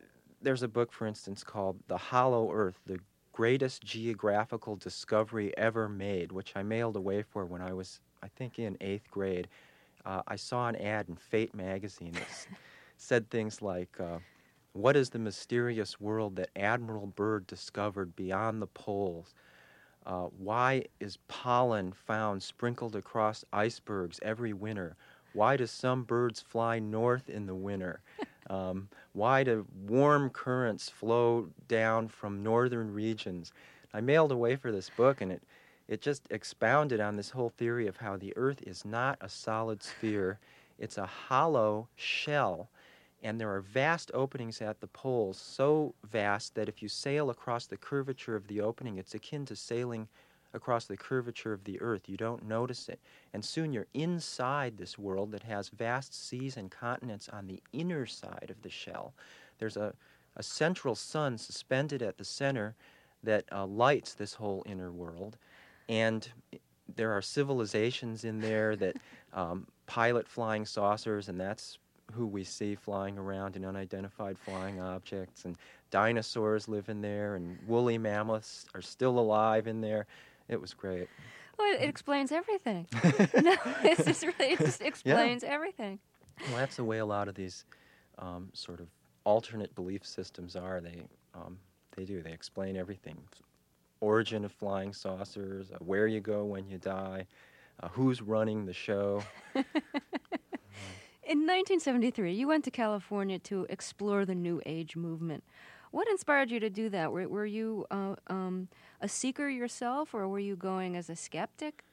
there's a book, for instance, called The Hollow Earth, the greatest geographical discovery ever made, which I mailed away for when I was, I think, in eighth grade. Uh, I saw an ad in Fate magazine that s- said things like, uh, what is the mysterious world that Admiral Byrd discovered beyond the poles? Uh, why is pollen found sprinkled across icebergs every winter? Why do some birds fly north in the winter? Um, why do warm currents flow down from northern regions? I mailed away for this book, and it, it just expounded on this whole theory of how the Earth is not a solid sphere. It's a hollow shell, and there are vast openings at the poles, so vast that if you sail across the curvature of the opening, it's akin to sailing across the curvature of the Earth. You don't notice it. And soon you're inside this world that has vast seas and continents on the inner side of the shell. There's a, a central sun suspended at the center that uh, lights this whole inner world. And there are civilizations in there that um, pilot flying saucers, and that's who we see flying around in unidentified flying objects. And dinosaurs live in there, and woolly mammoths are still alive in there. It was great. Well, it, it explains everything. No, it's just really, it just explains yeah. everything. Well, that's the way a lot of these um, sort of alternate belief systems are. They um, they do. They explain everything. Origin of flying saucers, uh, where you go when you die, uh, who's running the show. In nineteen seventy-three, you went to California to explore the New Age movement. What inspired you to do that? Were, were you uh, um, a seeker yourself, or were you going as a skeptic?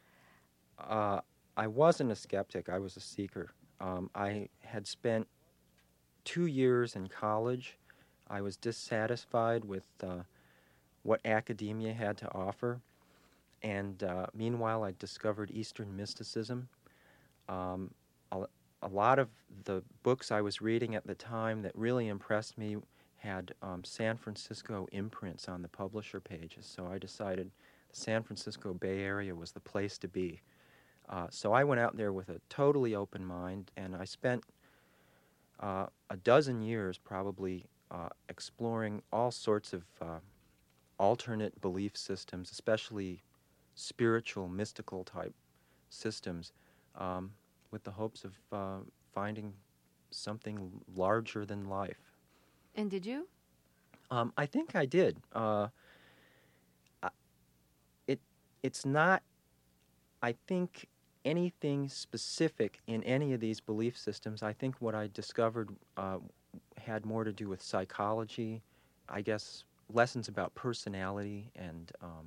Uh, I wasn't a skeptic. I was a seeker. Um, I had spent two years in college. I was dissatisfied with uh, what academia had to offer. And uh, meanwhile, I discovered Eastern mysticism. Um, a, a lot of the books I was reading at the time that really impressed me had um, San Francisco imprints on the publisher pages, so I decided the San Francisco Bay Area was the place to be. Uh, so I went out there with a totally open mind, and I spent uh, a dozen years probably uh, exploring all sorts of uh, alternate belief systems, especially spiritual, mystical type systems, um, with the hopes of uh, finding something larger than life. And did you? Um, I think I did. Uh, I, it it's not, I think, anything specific in any of these belief systems. I think what I discovered uh, had more to do with psychology, I guess lessons about personality and um,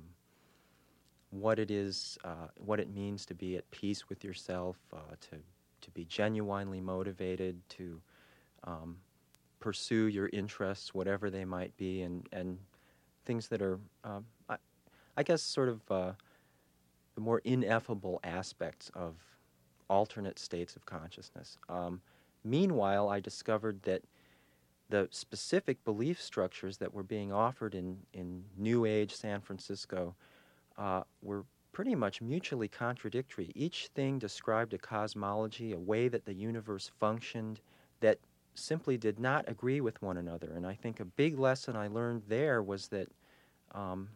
what it is, uh, what it means to be at peace with yourself, uh, to to be genuinely motivated, to um, pursue your interests, whatever they might be, and, and things that are, um, I, I guess, sort of uh, the more ineffable aspects of alternate states of consciousness. Um, meanwhile, I discovered that the specific belief structures that were being offered in, in New Age San Francisco uh, were pretty much mutually contradictory. Each thing described a cosmology, a way that the universe functioned, that simply did not agree with one another. And I think a big lesson I learned there was that um,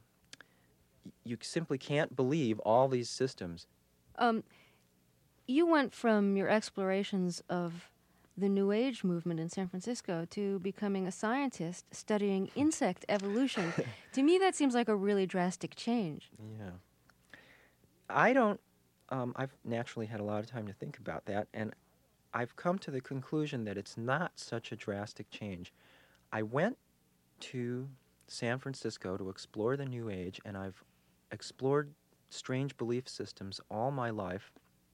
y- you simply can't believe all these systems. Um, you went from your explorations of the New Age movement in San Francisco to becoming a scientist studying insect evolution. To me, that seems like a really drastic change. Yeah. I don't, um, I've naturally had a lot of time to think about that, and I've come to the conclusion that it's not such a drastic change. I went to San Francisco to explore the New Age, and I've explored strange belief systems all my life,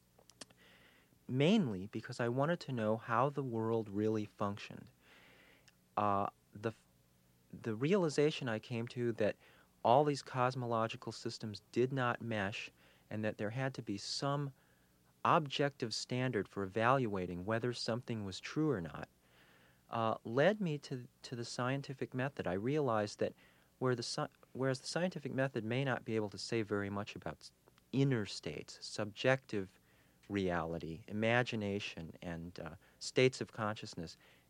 mainly because I wanted to know how the world really functioned. Uh, the, the realization I came to that all these cosmological systems did not mesh, and that there had to be some objective standard for evaluating whether something was true or not, uh, led me to to the scientific method. I realized that where the sci- whereas the scientific method may not be able to say very much about s- inner states, subjective reality, imagination, and uh, states of consciousness,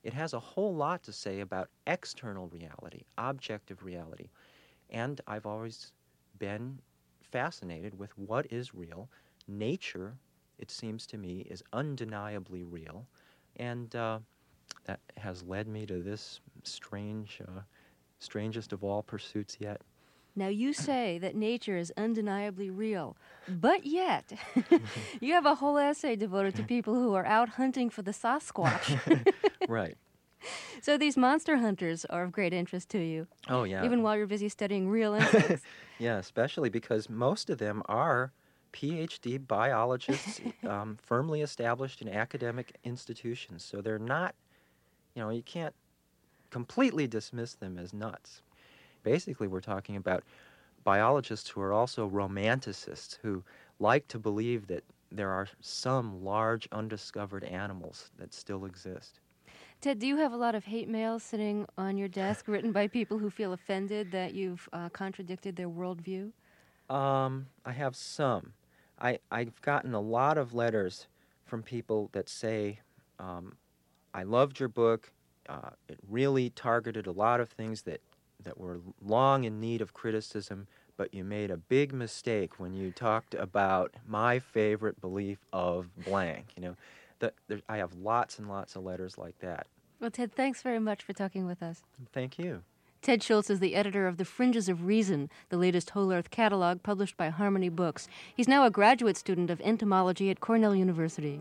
it has a whole lot to say about external reality, objective reality. And I've always been fascinated with what is real. Nature, it seems to me, is undeniably real. And uh, that has led me to this strange, uh, strangest of all pursuits yet. Now, you say that nature is undeniably real, but yet you have a whole essay devoted to people who are out hunting for the Sasquatch. Right. So these monster hunters are of great interest to you. Oh, yeah. Even while you're busy studying real insects. Yeah, especially because most of them are P H D biologists um, firmly established in academic institutions. So they're not, you know, you can't completely dismiss them as nuts. Basically, we're talking about biologists who are also romanticists, who like to believe that there are some large undiscovered animals that still exist. Ted, do you have a lot of hate mail sitting on your desk written by people who feel offended that you've uh, contradicted their worldview? Um, I have some. I, I've gotten a lot of letters from people that say, um, I loved your book. Uh, it really targeted a lot of things that, that were long in need of criticism, but you made a big mistake when you talked about my favorite belief of blank. You know, the, there, I have lots and lots of letters like that. Well, Ted, thanks very much for talking with us. Thank you. Ted Schultz is the editor of The Fringes of Reason, the latest Whole Earth catalog published by Harmony Books. He's now a graduate student of entomology at Cornell University.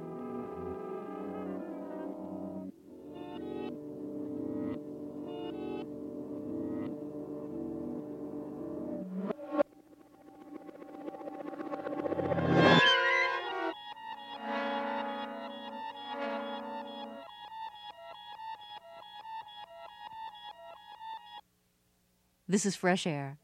This is Fresh Air.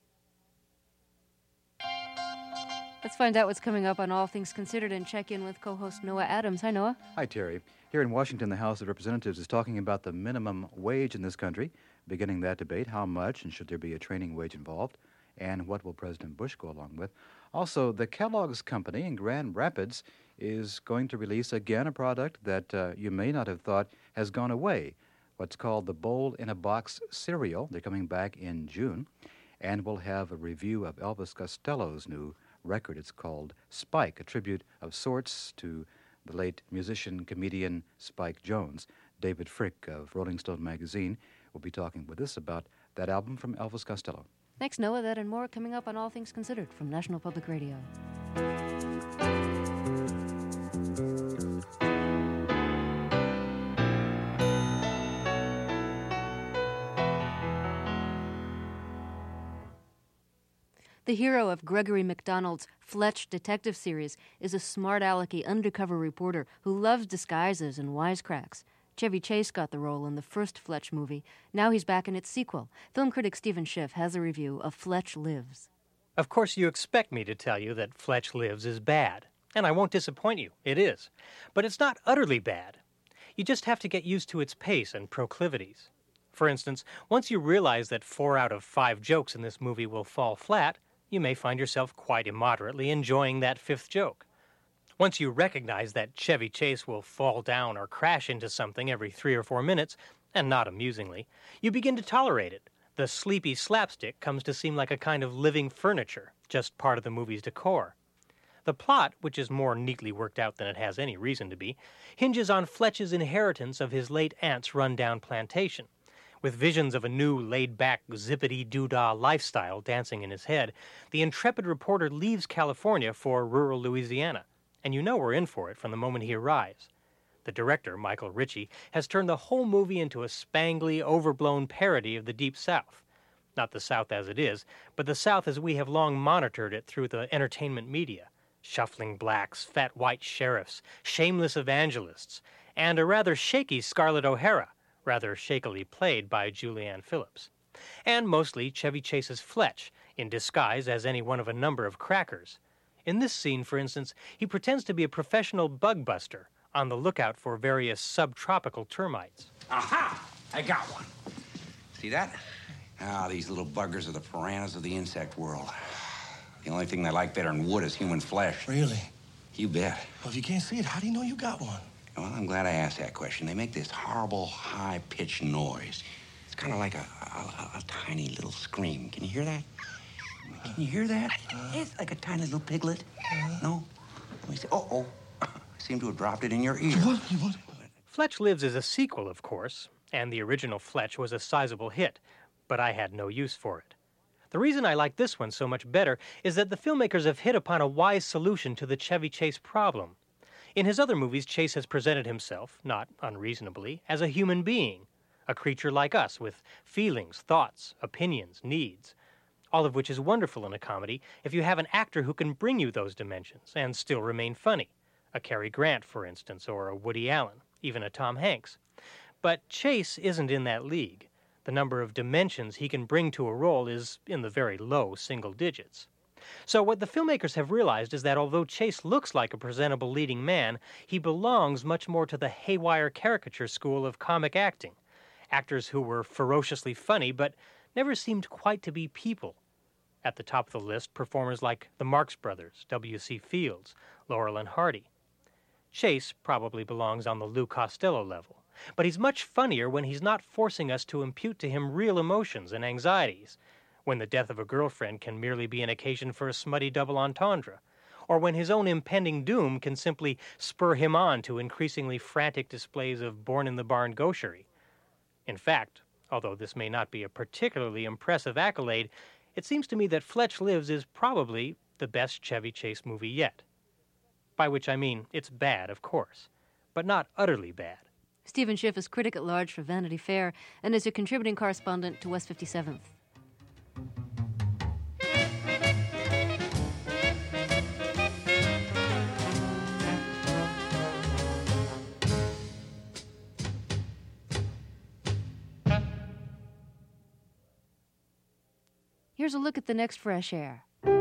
Let's find out what's coming up on All Things Considered and check in with co-host Noah Adams. Hi, Noah. Hi, Terry. Here in Washington, the House of Representatives is talking about the minimum wage in this country, beginning that debate, how much, and should there be a training wage involved, and what will President Bush go along with. Also, the Kellogg's Company in Grand Rapids is going to release again a product that uh, you may not have thought has gone away, what's called the Bowl-in-a-Box cereal. They're coming back in June, and we'll have a review of Elvis Costello's new record. It's called Spike, a tribute of sorts to the late musician, comedian Spike Jones. David Frick of Rolling Stone magazine will be talking with us about that album from Elvis Costello. Thanks, Noah. That and more coming up on All Things Considered from National Public Radio. The hero of Gregory MacDonald's Fletch detective series is a smart-alecky undercover reporter who loves disguises and wisecracks. Chevy Chase got the role in the first Fletch movie. Now he's back in its sequel. Film critic Stephen Schiff has a review of Fletch Lives. Of course, you expect me to tell you that Fletch Lives is bad. And I won't disappoint you. It is. But it's not utterly bad. You just have to get used to its pace and proclivities. For instance, once you realize that four out of five jokes in this movie will fall flat, you may find yourself quite immoderately enjoying that fifth joke. Once you recognize that Chevy Chase will fall down or crash into something every three or four minutes, and not amusingly, you begin to tolerate it. The sleepy slapstick comes to seem like a kind of living furniture, just part of the movie's decor. The plot, which is more neatly worked out than it has any reason to be, hinges on Fletch's inheritance of his late aunt's run-down plantation. With visions of a new, laid-back, zippity-doo-dah lifestyle dancing in his head, the intrepid reporter leaves California for rural Louisiana, and you know we're in for it from the moment he arrives. The director, Michael Ritchie, has turned the whole movie into a spangly, overblown parody of the Deep South. Not the South as it is, but the South as we have long monitored it through the entertainment media. Shuffling blacks, fat white sheriffs, shameless evangelists, and a rather shaky Scarlett O'Hara, rather shakily played by Julianne Phillips. And mostly Chevy Chase's Fletch, in disguise as any one of a number of crackers. In this scene, for instance, he pretends to be a professional bug buster, on the lookout for various subtropical termites. Aha! I got one. See that? Ah, these little buggers are the piranhas of the insect world. The only thing they like better than wood is human flesh. Really? You bet. Well, if you can't see it, how do you know you got one? Well, I'm glad I asked that question. They make this horrible, high-pitched noise. It's kind of like a, a, a tiny little scream. Can you hear that? Can you hear that? It's like a tiny little piglet. No? Let me see. Uh-oh. I seem to have dropped it in your ear. What? What? Fletch Lives is a sequel, of course, and the original Fletch was a sizable hit, but I had no use for it. The reason I like this one so much better is that the filmmakers have hit upon a wise solution to the Chevy Chase problem. In his other movies, Chase has presented himself, not unreasonably, as a human being, a creature like us with feelings, thoughts, opinions, needs, all of which is wonderful in a comedy if you have an actor who can bring you those dimensions and still remain funny. A Cary Grant, for instance, or a Woody Allen, even a Tom Hanks. But Chase isn't in that league. The number of dimensions he can bring to a role is in the very low single digits. So what the filmmakers have realized is that although Chase looks like a presentable leading man, he belongs much more to the haywire caricature school of comic acting. Actors who were ferociously funny but never seemed quite to be people. At the top of the list, performers like the Marx Brothers, W C Fields, Laurel and Hardy. Chase probably belongs on the Lou Costello level, but he's much funnier when he's not forcing us to impute to him real emotions and anxieties, when the death of a girlfriend can merely be an occasion for a smutty double entendre, or when his own impending doom can simply spur him on to increasingly frantic displays of born-in-the-barn gaucherie. In fact, although this may not be a particularly impressive accolade, it seems to me that Fletch Lives is probably the best Chevy Chase movie yet. By which I mean it's bad, of course, but not utterly bad. Stephen Schiff is critic-at-large for Vanity Fair and is a contributing correspondent to West fifty-seventh. Here's a look at the next Fresh Air.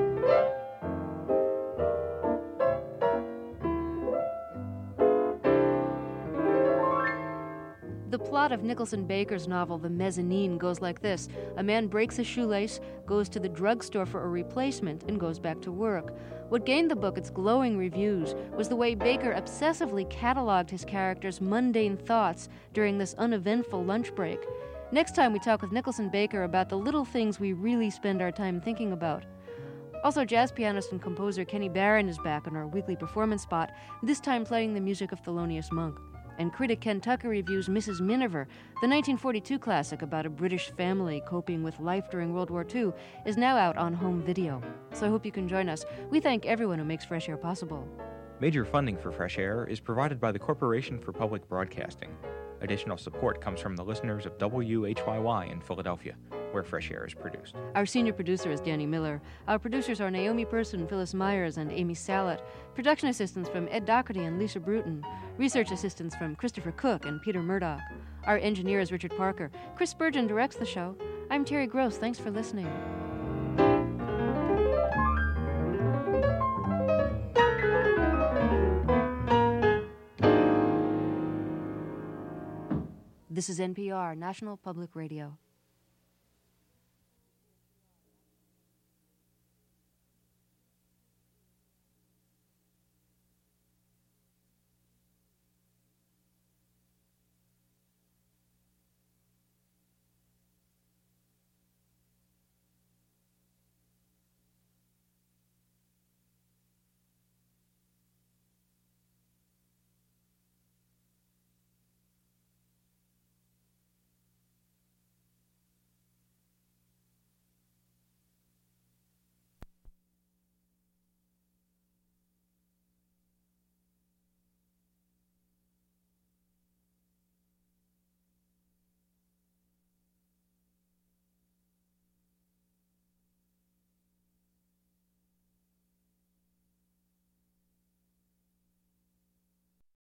The plot of Nicholson Baker's novel, The Mezzanine, goes like this. A man breaks a shoelace, goes to the drugstore for a replacement, and goes back to work. What gained the book its glowing reviews was the way Baker obsessively cataloged his characters' mundane thoughts during this uneventful lunch break. Next time we talk with Nicholson Baker about the little things we really spend our time thinking about. Also, jazz pianist and composer Kenny Barron is back on our weekly performance spot, this time playing the music of Thelonious Monk. And critic Ken Tucker reviews Missus Miniver, the nineteen forty-two classic about a British family coping with life during World War Two, is now out on home video. So I hope you can join us. We thank everyone who makes Fresh Air possible. Major funding for Fresh Air is provided by the Corporation for Public Broadcasting. Additional support comes from the listeners of W H Y Y in Philadelphia, where Fresh Air is produced. Our senior producer is Danny Miller. Our producers are Naomi Person, Phyllis Myers, and Amy Salet. Production assistants from Ed Doherty and Lisa Bruton. Research assistants from Christopher Cook and Peter Murdoch. Our engineer is Richard Parker. Chris Spurgeon directs the show. I'm Terry Gross. Thanks for listening. This is N P R, National Public Radio.